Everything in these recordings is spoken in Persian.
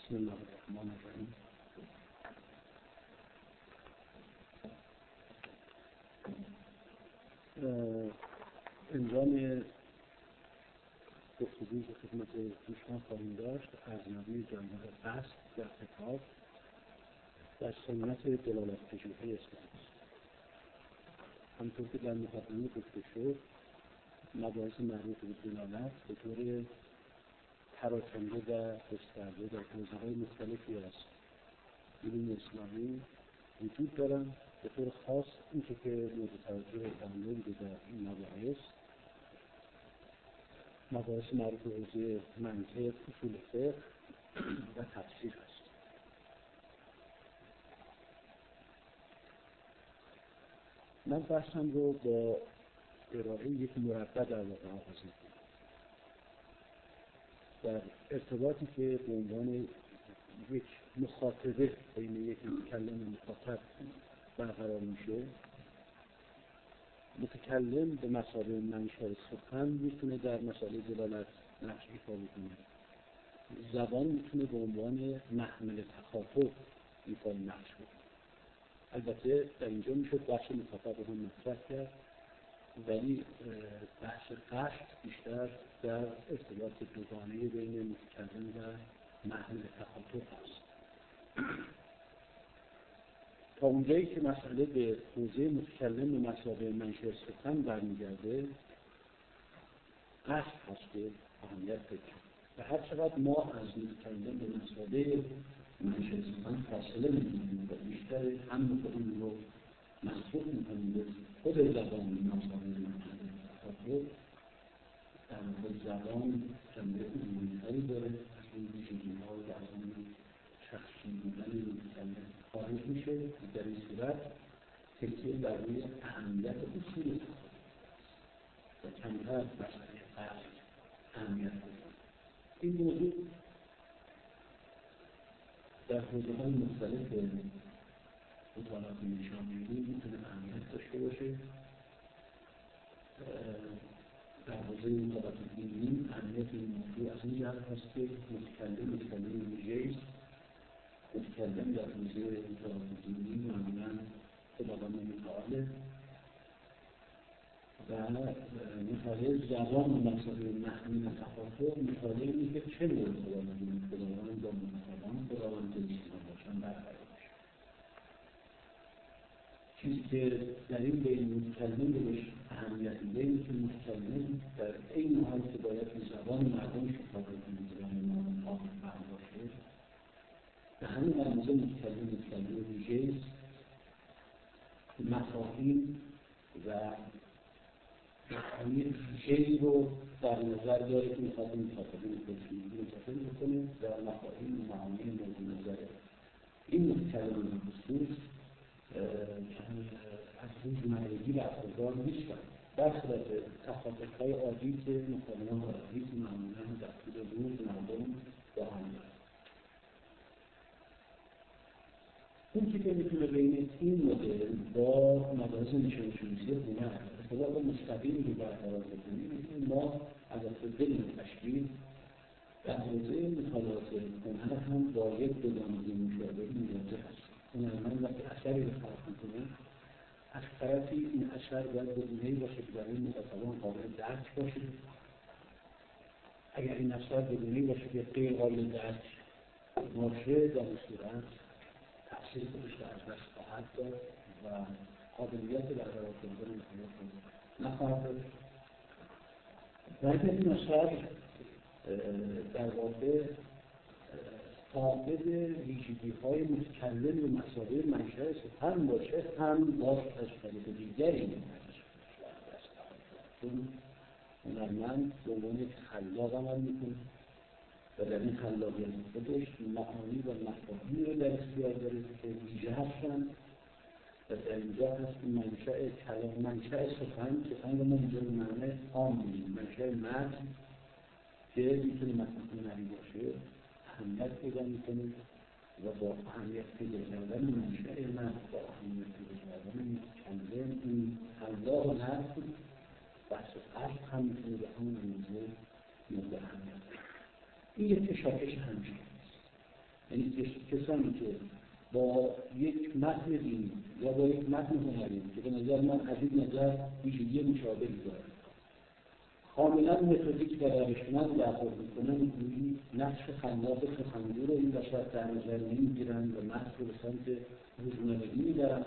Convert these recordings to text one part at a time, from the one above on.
بسم الله الرحمن الرحیم. عنوان گفتگویی که خدمت دوستان خواهیم داشت ارزیابی جانب قصد در کتاب در سنت دلالت پژوهی اسلامی است. همطور که در مقدمه گفته شد مباحث مربوط به دلالت به طور پراکنده و گسترده در حوزه‌های مختلفی از علوم اسلامی وجود دارند. به طور خاص اینکه که مورد توجه تأمل بوده در این مباحث مربوط به حوزه منطق، اصول فقه و تفسیر است. من بحثم رو با ارائه یک مربع در واقع آغاز می‌کنم در ارتباطی که به عنوان یک مخاطبه بین یک متکلم و مخاطب برقرار میشه. متکلم به مثابه منشأ سخن میتونه در مسائل دلالت نقش ایفا بکنه. زبان میتونه به عنوان محمل تخاطب ایفا نقش بکنه. البته در اینجا میشه بخش مخاطب هم مطرح کرد، ولی بحث قصد بیشتر در ارتباط دوگانه بین متکلم و محمل تخاطب است. تا اونجایی که مسئله به حوزه متکلم به مثابه منشأ سخن برمیگرده، قصد هست که اهمیت پیدا کنه. و هر چقدر ما از متکلم به مثابه منشأ سخن فاصله می‌گیریم و بیشتر هم خودمون رو مسئول می‌کنیم به خود زبان به مثابه منشأ تخاطب، در مورد زبان جنبه علمی‌تری داره، از این ویژگی‌ها و از این شخصی بودن متکلم خارج میشه. در این صورت تکیه بر روی اهمیت اصول تخاطب و کمتر مسئله قصد اهمیت بده. این موضوع در حوزه‌های مختلف مطالعات نشان‌دهی میتونه اهمیت داشته باشه. در حوزه مطالعات دینی اهمیت این موضوع از این جهت هست که متکلم ویژه‌ای متکلم در حوزه مطالعات دینی معمولاً خداوند متعال و مطالعه زبان و مسائل محمول تخاطب مطالعه اینه که چه نوع خداوند با مخاطبان خداوند دوستان باشن برقرار بشه. چیزی که در این بین متکلم بهش اهمیت میده اینه که متکلم در این حال که باید به زبان مردم خطاب کنه، زبان مردم فهم باشه، به همین اندازه متکلم ویژه‌ای است که مفاهیم و معانی ویژه‌ای رو در نظر داره که می‌خواد مخاطبین خودش منتقل بکنه و مفاهیم و معانی مورد نظر این متکلم به خصوص از روزمرگی برخوردار نیستن، برخلاف تخاطب‌های عادی که مکالمات عادی که معمولاً در طول روز مردم با هم دارن. اون که میتونه بین این مدل با مباحث نشان‌شناسی هنر ارتباط مستقیمی رو برقرار بکنیم، ما البته بدون تشکیل در حوزه مطالعات هنر هم با یک دوگانگی مشابه مواجه هستیم. هنرمند وقتی اثری رو خلق می‌کنه، از طرفی این اثر باید گزینه‌ای باشه که برای مخاطبان قابل درک باشه. اگر این اثر گزینه‌ای باشه که غیر قابل درک باشه، در این صورت تأثیر خودش رو از دست خواهد داد و قابلیت برقرار کردن مطالعات رو نخواهد داشت. و اگر این اثر در واقع فاقد ویژگی‌های متکلم به مثابه منشأ سخن باشه، هم باز از طریق دیگری ازش دست خواهد داد. چون هنرمند به عنوان یک خلاق عمل می‌کنه و در این خلاقیت خودش معانی و مفاهیمی رو در اختیار داره که ویژه هستند و در اینجا هست که منشأ کلام، منشأ سخن رو ما اینجا به معنی عام می‌گیم، منشأ متن که میتونه متن هنری باشه اهمیت پیدا میکنه و با اهمیت پیدا کردن منشأ متن با اهمیت پیدا کردن متکلم این خلاق و نقد بحث قصد هم میتونه به همون اندازه مورد اهمیت. این یک کشاکش همچنین است. یعنی کسانی که با یک متن دینی یا با یک متن هنری که به نظر من از این نظر ویژگی مشابهی داره کاملا متدیک و روشمند برخورد میکنن، گویی نقش خلاق سخنگو رو این بشر در نظر نمیگیرن و متن رو به سمت روزمرگی میبرن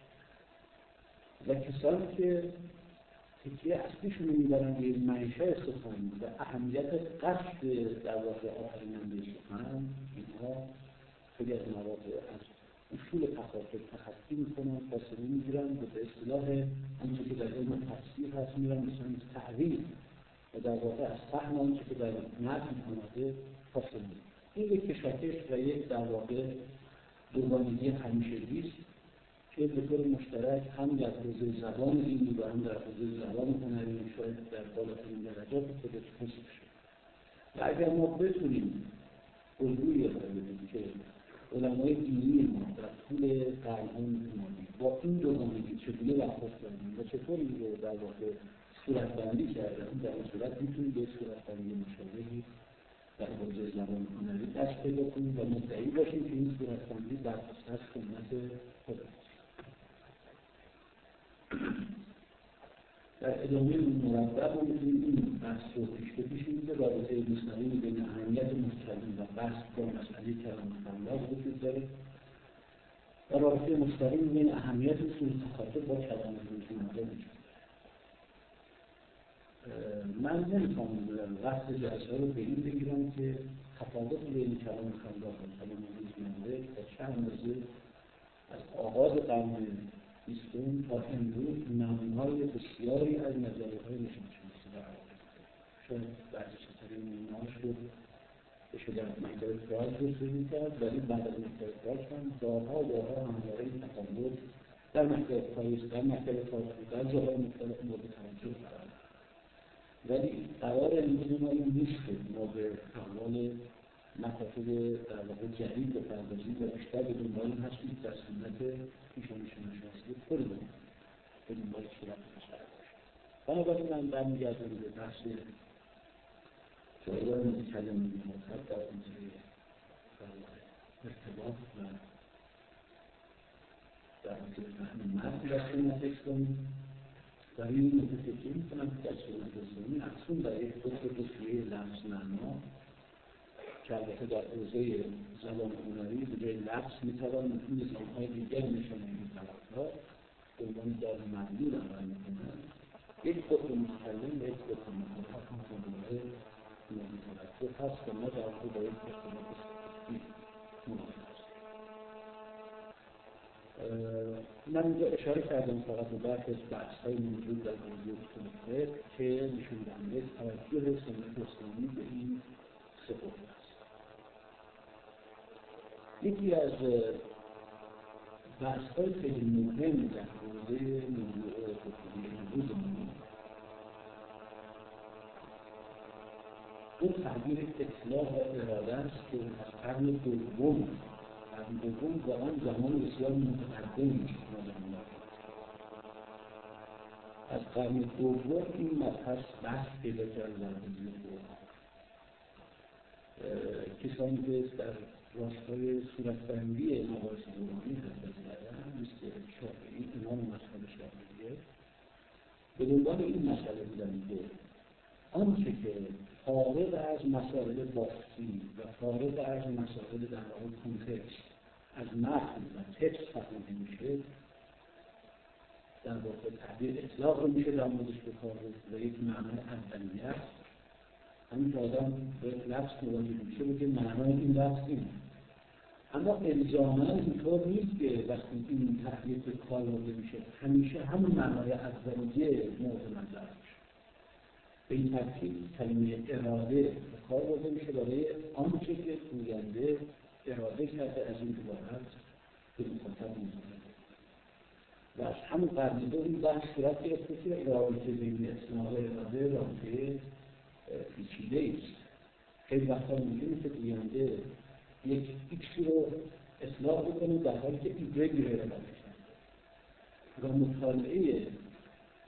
و کسانی که تکیه اصلیشون رو میبرن به منشأ سخن و اهمیت قصد در واقع آفریننده سخن، اینها خیلی از مواقع از اصول تخاطب تخطی میکنن، فاصله میگیرن و به اصطلاح آنچه که در علم تفسیر هست میرن مثلا تعریف و در واقع از فهم آنچه که در متن آمده فاصله میگیرن. این یک کشاکش و یک در واقع دوگانگی همیشگی است که به طور مشترک هم در حوزه زبان دینی و هم در حوزه زبان هنری شاید در بالاترین درجات خودش حفظ شد. و اگر ما بتونیم الگویی بدیم که علمای دینی ما در طول قرن‌های ماضی با این دوگانگی چگونه برخورد کردن و چطور این رو در واقع صورتبندی کردن، در این صورت میتونیم به صورتبندی مشابهی در حوزه زبان هنری دست پیدا کنیم و مدعی باشیم که این صورتبندی برخواسته از سنت خودمون. در ادامه مرتب می‌تونیم این بحث رو پیش که رابطه مستقیمی بین اهمیت مستقیم و بحث با مسئله کلام خلاق وجود داره و رابطه مستقیم بین اهمیت اصول تخاطب با کلام روزمره وجود داره. من نمی‌خوام وقت جلسه رو به این بگیرم که تفاوت بین کلام خلاق و کلام روزمره تا چه اندازه از آغاز قرن بیستم تا امروز نمونه‌های بسیاری از نظریه‌های نشان‌شناسی برآورده شده. شاید بعضی چیزهای نمونه‌هاش رو بشه در مکتب پراگ جستجو کرد، ولی بعد از مکتب پراگ هم دارها همواره تفاوت در مکتب پاریس، در مکتب فارسی، در جاهای مختلف مورد توجه قرار گرفت. ولی قرار امروز ما این نیست که ما به احوال مکاتب در واقع جدید بپردازیم و بیشتر به دنبال این هستیم در سنت نشان‌شناسی خودمون به دنبال صورت مشترک باشیم. بنابراین من برمیگردم به بحث جایگاه کلمه مطلق در حوزه ارتباط و در حوزه فهم متن در سنت اسلامی. برای این نکته فکر می‌کنم که در سنت اسلامی مقصود بر یک توصیه لفظ معنا که البته در حوزه زبان هنری به جای لفظ می‌توان نظام‌های دیگر نشانه‌ای طرفدار به عنوان دال معلول عمل می‌کنند. یک قطب متکلم و یک قطب متحرک متوجه هست و ما در واقع با یک ارتباط موافق هستیم. من اینجا اشاره کردم فقط به برخی از بحث‌های موجود در حوزه اصول که نشون دهنده توجه سنت اسلامی به این سه قطب است. یکی از بحث‌های خیلی مهم در حوزه موضوع گفتگوی امروزمون اون تعبیر اطلاق و اراده است که از قرن دوم و آن زمان بسیار متقدم از قرن دوم این مبحث بحث پیدا کرد در حوزه قرآن. کسانی که در راستای صورتبندی مباحث قرآنی حرکت کردن مثل شافعی، امام مذهب شافعیه، به دنبال این مسئله بودن که آنچه که فارغ از مسائل بافتی و فارغ از مسائل در واقع کانتکست از متن و تکست فهمیده میشه در واقع تعبیر اطلاق رو میشه در موردش به کار برد و یک معنای اولیه است. همین که آدم به لفظ مواجه میشه بگه معنای این لفظ اینه. اما الزاماً اینطور نیست که وقتی این تعبیر به کار برده میشه همیشه همون معنای اولیه مورد نظر میشه. به این ترتیب کلمه اراده به کار برده میشه برای آنچه که گوینده اراده کرده از این عبارت به مخاطب می‌رسونه. و از همون قرن دوم این بحث صورت گرفته که رابطه بین اطلاق و اراده رابطه پیچیده‌ای است. خیلی وقتا ممکنه که گوینده یک ایکسی رو اطلاق بکنه در حالی که ایگرگی رو اراده کرده. و مطالعه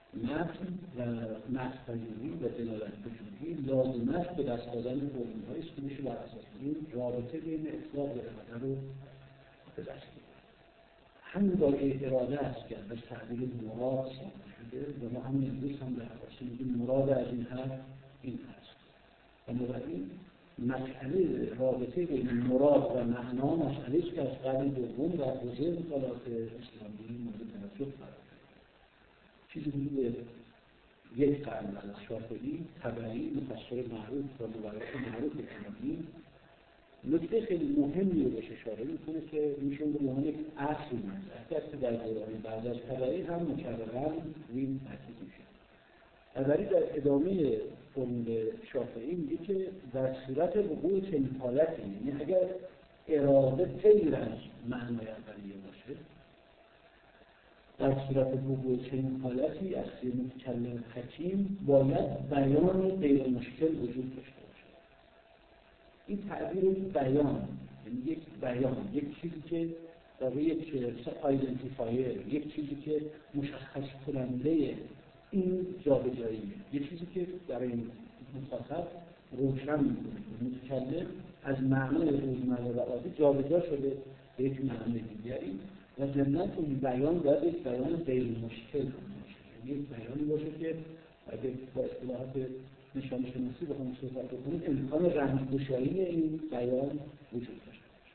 متن و متن‌پژوهی و دلالت‌پژوهی لازم است به دست دادن فرمول‌هایی است که میشه بر اساس این رابطه بین اطلاق و اراده رو به دست بیاره. همین دایره اراده است که ازش تعبیر مراد ساخته شده و ما همین امروز هم در فارسی میگیم مراد از این حرف این هست. بنابراین مسئله رابطه بین مراد و معنا مسئله است که از قرن دوم در حوزه مطالعات اسلامی مورد توجه قرار گرفت. چیزی حدود یک قرن بعد از شافعی، طبری مفسر معروف و مورخ معروف اسلامی نکته خیلی مهمی رو بهش اشاره میکنه که میشه به عنوان یک اصل مطرح که در دوران بعد از طبری هم مکررا روی این تاکید میشه. طبری در ادامه فرمول شافعی میگه که در صورت وقوع چنین حالتی، یعنی اگر اراده غیر از معنای اولیه باشه، در صورت وقوع چنین حالتی از متکلم حکیم باید بیان غیر مشکل وجود داشته باشه. این تعبیر بیان، یعنی یک بیان، یک چیزی که در یک آیدنتیفایر، یک چیزی که مشخص کننده این جابجاییه، یک چیزی که برای مخاطب روشن میکنه متکلم از معنای روزمره و عادی جابجا شده به یک معنای دیگری و ضمناً اون بیان باید یک بیان غیر مشکل باشه، یعنی یک بیانی باشه که اگر با اصطلاحات نشان شناسی بخوایم صحبت بکنیم امکان رمزگشایی این بیان وجود داشته باشه.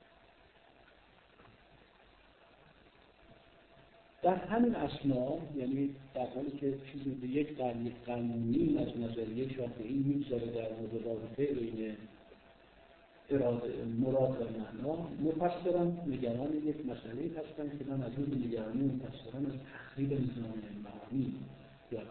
در همین اثنا، یعنی در حالی که چیزی به یک قرن نیم از نظریه شافعی میگذاره در مورد رابطه بین اراده مراد و معنا، مفسران نگران یک مسئله هستند که من از این نگرانی مفسران از تخریب نظام معانی یاد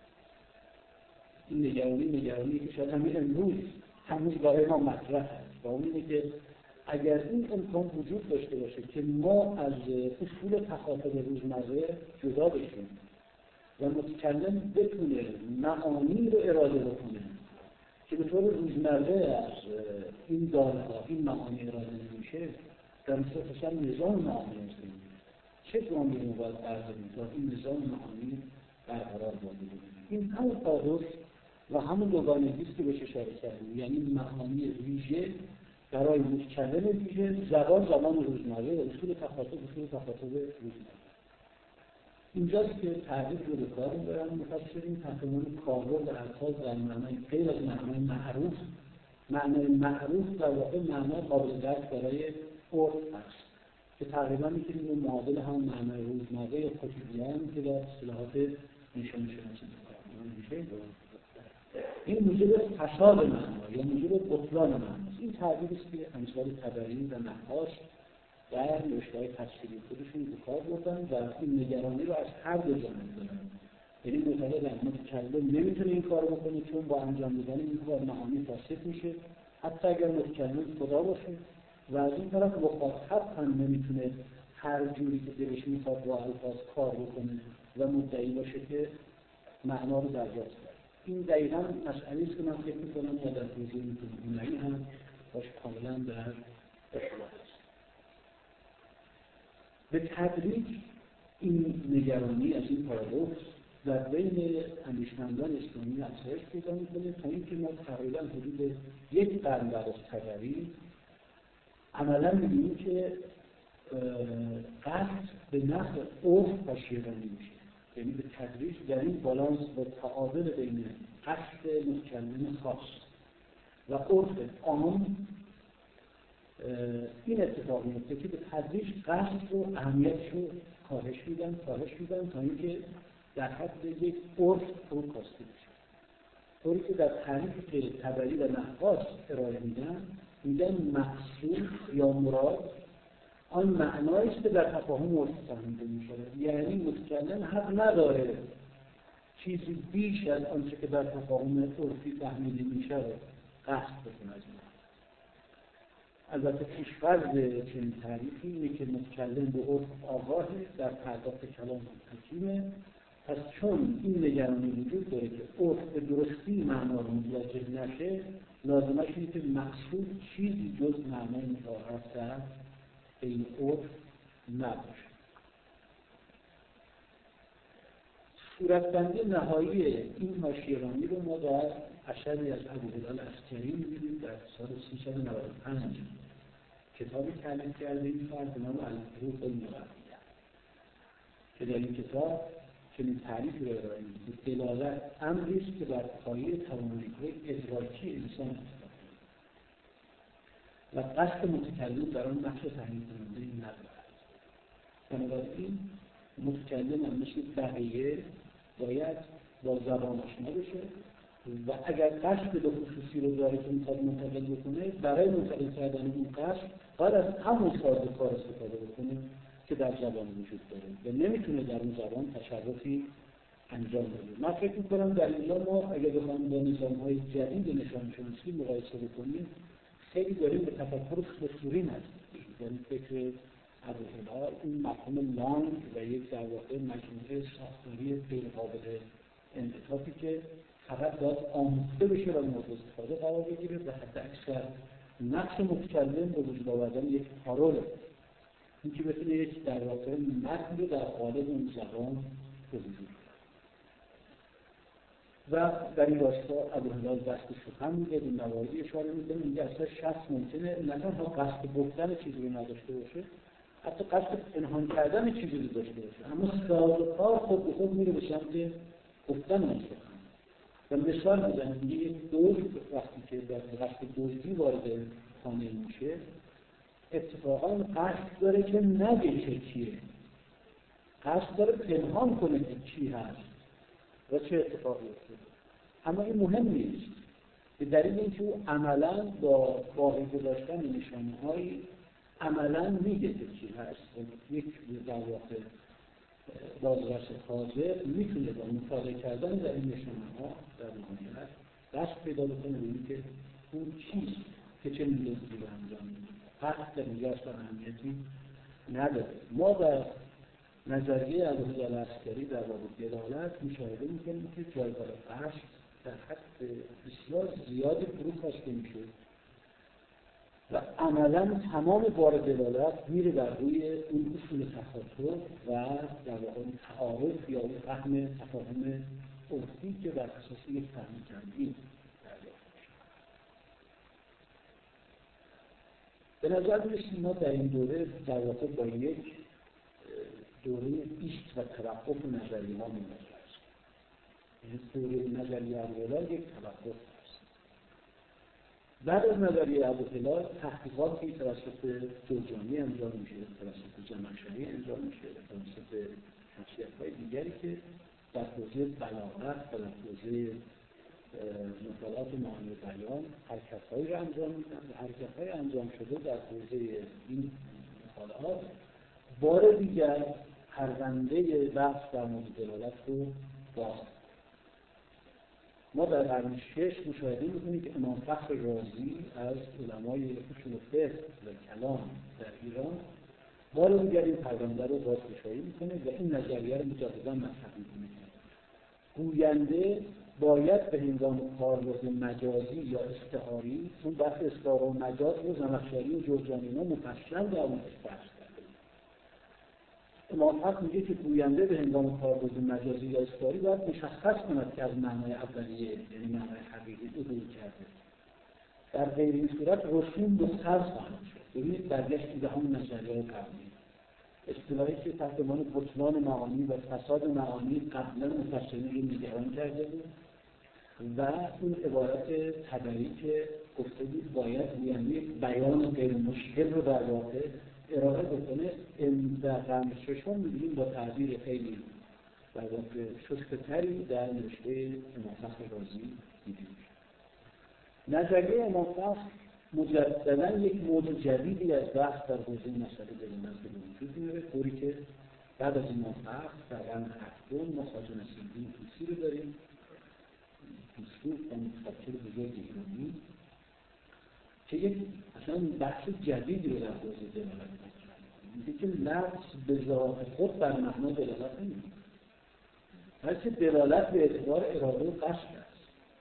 این نگرانی که شاید همین امروز برای ما مطرح است و اون اینه که اگر این امکان وجود داشته باشه که ما از اصول تخاطب روزمره جدا بشیم و متکلم بتونه معانی رو اراده بکنه که به طور روزمره از این دانه‌ها این معانی اراده نمیشه، در مثل نظام معانی هستیم چه گامی رو باید برداریم تا این نظام معانی برقرار بمونه. این همون پادوش و همون دوگانگی است که بهش اشاره کردیم، یعنی معانی ویژه برای متکلم ویژه، زبان روزمره و اصول تخاطب روزمره. اینجاست که تعریف رو به کار میبرن مفسرین تقریبا کاربرد الفاظ در معنای غیر از معنای معروف. معنای معروف در واقع معنای قابل درک برای عرف است که تقریبا میتونیم به معادل هم معنای روزمره یا کوتیدیان که در اصطلاحات نشان شناسی میشه. این موجب فساد معنا یا موجب بطلان معناست. این تعبیری است که امثال طبری و نقاش در نوشته‌های تفسیری خودشون به کار بردن و این نگرانی رو از هر دو جانب دارن. یعنی معتقدن متکلم نمیتونه این کارو بکنه چون با انجام دادن این کار معانی فاسد میشه، حتی اگر متکلم خدا باشه، و از این طرف مخاطب هم نمیتونه هر جوری که دلش میخواد با الفاظ کار بکنه و مدعی باشه که معنا رو دریافت کرده. این دقیقاً مسئله است که من فکر می‌کنم ما در حوزه هنری هم باش کاملاً در ارتباط است. به تدریج این نگرانی از این پارادوکس در بین اندیشمندان اسلامی افزایش پیدا می‌کنه تا اینکه ما تقریباً حدود یک قرن بعد از طبری عملاً می‌بینیم که قصد به نفع عرف پاشیدنی میشه. یعنی به تدریج در این بالانس و تعادل بین قصد متکلم خاص و عرف عام این اتفاق میفته که به تدریج قصد و اهمیتش رو کاهش میدن تا اینکه در حد یک عرف فروکاسته بشه. طوری که در تعریفی که طبری و نقاش ارائه میدن مقصود یا مراد آن معنایی است که در تفاهم عرفی فهمیده می‌شود. یعنی متکلم حق نداره چیزی بیش از آنچه که در تفاهم عرفی فهمیده می‌شود قصد بکنه از این. البته پیش‌فرض چنین تعریفی اینه که متکلم به عرف آگاهه، در پرداخت کلام حکیمه. پس چون این نگرانی وجود داره که عرف به درستی معنا رو متوجه نشه، لازمش اینه که مقصود چیزی جز معنای متعارف در این عرف نباشه. صورتبندی نهایی این حاشیه‌رانی رو ما در اثری از ابوهلال عسکری می‌بینیم در سال 395 کتابی تألیف کرده این فرد به نام الحروف المقدیه که در این کتاب چنین تعریفی را ارائه می‌کند: دلالت امری است که بر پایه توانایی‌های ادراکی انسان اتفاق می‌افتد و قصد متکلم در آن نقش تعیین کننده ندارد. بنابراین متکلم هم مثل بقیه باید با زبان آشنا بشه و اگر قصد به خصوصی رو داره که میخواد منتقل بکنه، برای منتقل کردن اون قصد باید از همون سازوکار استفاده بکنه که در زبان وجود داره و نمیتونه در اون زبان تصرفی انجام بده. من فکر میکنم در اینجا ما اگر بخوایم با نظام‌های جدید نشان‌شناسی مقایسه بکنیم، خیلی داریم به تفکر خصوصی نزدیک. یعنی فکر ابوهلال این مفهوم لانگ و یک در واقع مجموعه ساختاری غیرقابل انعطافی که فقط باید آموخته بشه و مورد استفاده قرار بگیره و حتی اکثر نقش متکلم به وجود آوردن یک پارول، این که بتونه یک در واقع متن در قالب اون زبان به وجود و در این راستا ابوهلال دست سخن میده، به مواردی اشاره میکنه، میگه اصلا شخص ممکنه نه تنها قصد گفتن چیزی رو نداشته باشه، حتی قصد پنهان کردن چیزی رو داشته باشه، اما سازوکار خود به خود میره به سمت گفتن اون سخن. و مثال میزنه، میگه یک دزد وقتی که در قصد دزدی وارد خانه میشه، اتفاقا قصد داره که نگه چه چیه، قصد داره پنهان کنه که چی هست و چه اتفاقی افتاده. اما این مهم نیست، به دلیل اینکه او عملاً با باقی گذاشتن نشانه‌هایی عملاً میگه که چی هست. یک در واقع بازرس حاضر میتونه با مطالعه کردن در این نشانه‌ها در نهایت دست پیدا بکنه به اینکه اون چیست که چه دزدی رو انجام میده. فقط در اینجا اصلا اهمیتی نداره. ما در نظریه ابوهلال عسکری در باب دلالت مشاهده میکنیم که جایگاه قصد در حد بسیار زیادی فرو خواسته میشه و عملاً تمام بار دلالت میره در روی اون اصول تخاطب و در واقع تعارف یا اون فهم تفاهم عرفی که بر اساس یک فهم جمعی دریافت میشه. به نظر میرسید ما در این دوره در واقع با یک دوره ایست و توقف نظریه‌ها مواجه هستیم. این دوره نظریه ابوهلال یک توقف است. بعد از نظریه ابوهلال تحقیقاتی توسط جرجانی انجام میشه، توسط زمخشری انجام میشه، توسط شخصیت‌های دیگری که در حوزه بلاغت و در حوزه مطالعات معانی بیان حرکت‌هایی را انجام میدن و حرکت‌های انجام شده در حوزه این مطالعات بار دیگر پرونده بحث در مورد دلالت رو باز. ما در قرن 6 مشاهده می‌کنیم که امام فخر رازی از علمای اصول فقه و کلام در ایران بار دیگر این پرونده رو بازگشایی می‌کنه و این نظریه رو مجدداً مطرح می‌کنه. گوینده باید به هنگام کاربرد مجازی یا استعاری، اون بحث استعاره و مجاز رو زمخشری و جرجانی مفصل در اون بحث کرده. امام حق میگه که گوینده به هنگام کاربرد مجازی یا استعاری باید مشخص کند که از معنای اولیه یعنی معنای حقیقی عبور کرده. در غیر این صورت رسوم به صرف خواهد شد. ببینید برگشتی به همون نظریه قبلی، اصطلاحی که تحت عنوان بطلان معانی و فساد معانی قبلا مفسرین نگران کرده بود و اون عبارت تبعی که گفته بود باید گوینده بیان غیر مشکل رو در واقع ارائه بکنه، در قرن ششم می‌بینیم با تعبیر خیلی در واقع شست‌تری در نوشته امام فخر رازی دیده میشه. نظریه امام فخر مجدداً یک موضوع جدیدی از بحث در حوزه مسئله دلالت به وجود میاره، طوری که بعد از امام فخر در قرن هفتم ما خواجه نصیرالدین طوسی رو داریم، فیلسوف و متفکر بزرگ ایرانی که یک اصلا بحث جدیدی رو در حوزه دلالت مطرح می‌کنه. میگه که لفظ به ذات خود بر معنا دلالت نمی‌کنه، بلکه دلالت به اعتبار اراده و قصد است.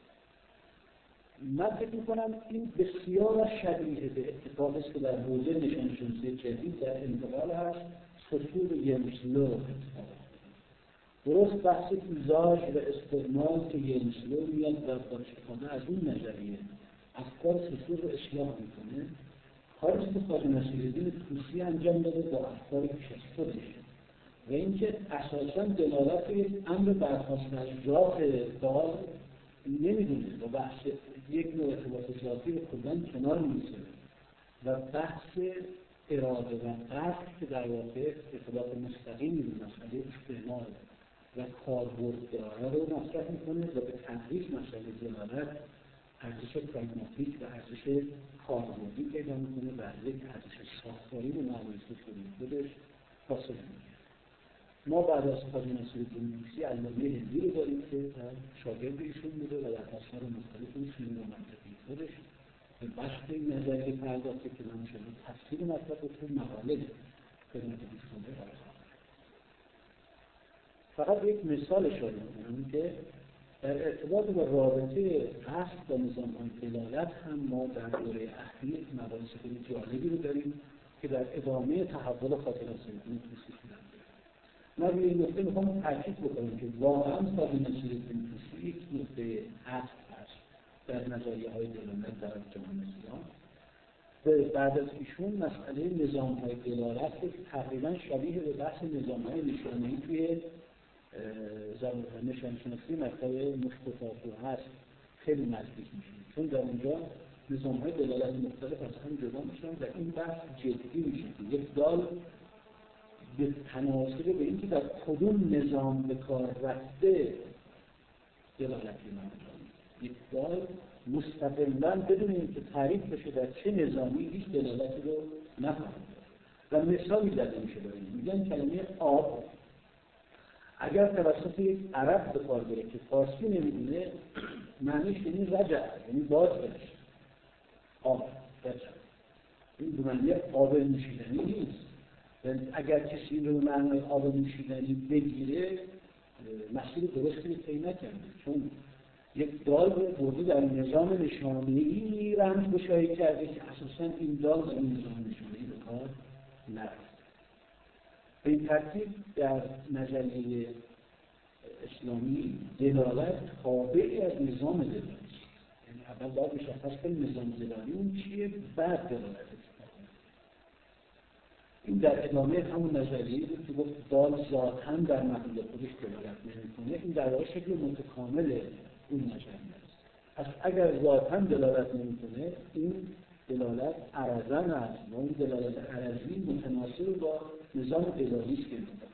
من فکر می‌کنم این بسیار شبیه به اتفاقی است که در حوزه نشان‌شناسی جدید در انتقال هست، سطور یمسلو اتفاق. درست بحث ایزاج و استعمال که ینسلو میاد و دانشگاهانه از اون نظریه افکار سسور رو اصلاح میکنه، کاری که خواجه نصیرالدین طوسی انجام داده با افکار پیش از خودش و اینکه اساساً دلالت یک امر برخواست از ذات دار نمیدونه و بحث یک نوع ارتباط ذاتی رو کلاً کنار می‌گذاره و بحث اراده و قصد که در واقع ارتباط مستقیمی به مسئله استعمال و کاربرد داره رو مطرح میکنه و به تدریج مسئله دلالت ارزش پراگماتیک و ارزش کاربردی پیدا میکنه و یک ارزش ساختاری به معنای سوشیالی خودش حاصل میشه. ما بعد از خواجه نصیرالدین طوسی علامه هندی رو داریم که شاگرد ایشون بوده و در آثار مختلف اون فیلم و منطقی خودش به بحث این نظریه پرداخته که من شده تفسیر مطلب رو تو مقاله خدمت دوستان ارائه. فقط یک مثال اشاره می‌کنم که در ارتباط با رابطه قصد با نظام‌های دلالت هم ما در دوره اخیر مباحث خیلی جالبی رو داریم که در ادامه تحول خاطر نصیرالدین طوسی شدن. من روی این نکته میخوام تاکید بکنم که واقعا خواجه نصیرالدین طوسی یک نکته عطف هست در نظریه‌های دلالت در جهان اسلام. بعد از ایشون مسئله نظام‌های دلالت تقریبا شبیه به بحث نظام‌های نشانه‌ای توی نشانشناسی مکتب مصطفی هست خیلی نزدیک میشه، چون در اونجا نظام‌های دلالت مختلف از هم جدا میشن و این بحث جدی میشه که یک دال به تناسب به اینکه در کدوم نظام به کار رفته دلالتی نمی‌کنه. یک دال مستقلاً بدون اینکه تعریف بشه در چه نظامی هیچ دلالتی رو نخواهد و مثالی زده میشه برای این. میگن کلمه آب اگر توسط یک عرب به کار بره که فارسی نمیدونه معنیش یعنی رجع، یعنی باز بشه. آب رجع این به معنی آب نوشیدنی نیست. اگر کسی این رو به معنی آب نوشیدنی بگیره مسئله درستی رو طی نکنه، چون یک دال رو برده در نظام نشانه‌ای رمزگشایی کرده که اساساً این دال در این نظام نشانه‌ای به کار نرفته. به این ترتیب در نظریه اسلامی دلالت تابعی از نظام دلالی است. یعنی اول باید مشخص کنیم نظام دلالی اون چیه، بعد دلالت این در ادامه همون نظریه‌ای بود که گفت دال ذاتاً در محل خودش دلالت نمی‌کنه. این در واقع شکل متکامل اون نظریه است. پس اگر ذاتاً دلالت نمی‌کنه این دلالت عرضاً است و اون دلالت عرضی متناسب با نظام دلالی است که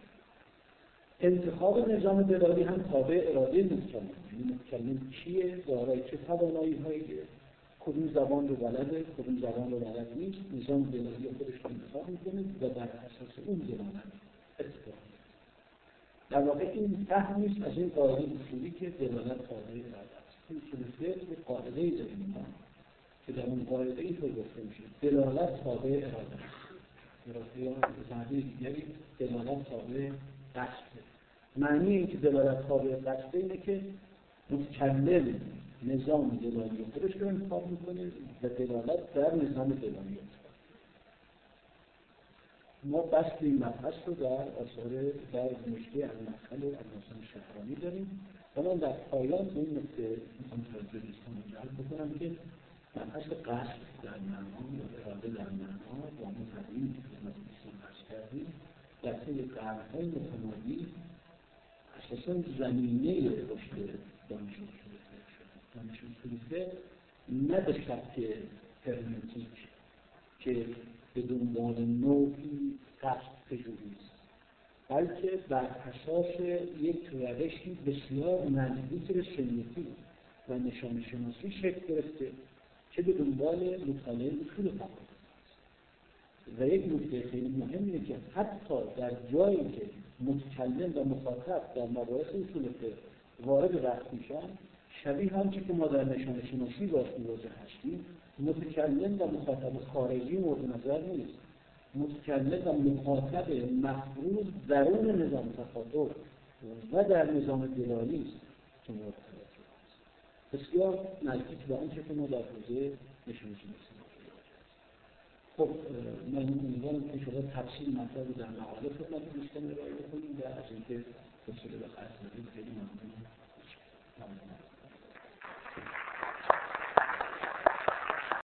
انتخاب نظام دلالی هم تابع اراده متکلم. یعنی متکلم چیه، دارای چه توانایی‌هایی، کدوم زبان رو بلده، کدوم زبان رو بلد نیست، نظام دلالی خودش رو انتخاب میکنه و بر اساس اون دلالت اتفاق میفته. در واقع این فهم نیست از این قاعده اصولی که دلالت تابع اراده است. این اصولی یک قاعده‌ای داریم که در اون قاعده اینطور گفته میشه دلالت تابع اراده است. اراده یا به تعبیر دیگری دلالت تابع قصده. معنی این که دلالت تابع قصده اینه که متکلم نظام دلالی خودش رو انتخاب میکنه و دلالت در نظام دلالی ما بحث این مبحث رو در آثار در نوشته المدخل ابوالحسن شهرانی داریم و من در پایان به این نکته میخوام توجه دوستان رو جلب بکنم که مبحث قصد در معنا یا اراده در معنا با مفاهیمی که خدمت دوستان عرض کردیم در طی قرن‌های متمادی اساساً زمینه رشد دانش اصولی نه به شکل هرمنوتیک که به دنبال نوعی قصد پژوهی است، بلکه بر اساس یک روشی بسیار نزدیک به سنتی و نشان شناسی شکل گرفته که به دنبال مطالعه اصول فقه و یک نکته خیلی مهمه که حتی در جایی که متکلم و مخاطب در مباحث اصول فقه وارد بحث میشن، شبیه همچه که ما در نشان شناسی باش مواجه هستیم، متکلم و مخاطب خارجی مورد نظر نیست. متکلم و مخاطب مفروض درون نظام تخاطب و در نظام دلالی است که مورد توجه است. بسیار نزدیک به آنچه که ما در حوزه نشان شناسی خب من امیدوارم که شما تفصیل مطلب در مقاله خدمت دوستان ارائه کنید و از اینکه حوصله به خرج دادید خیلی ممنونم.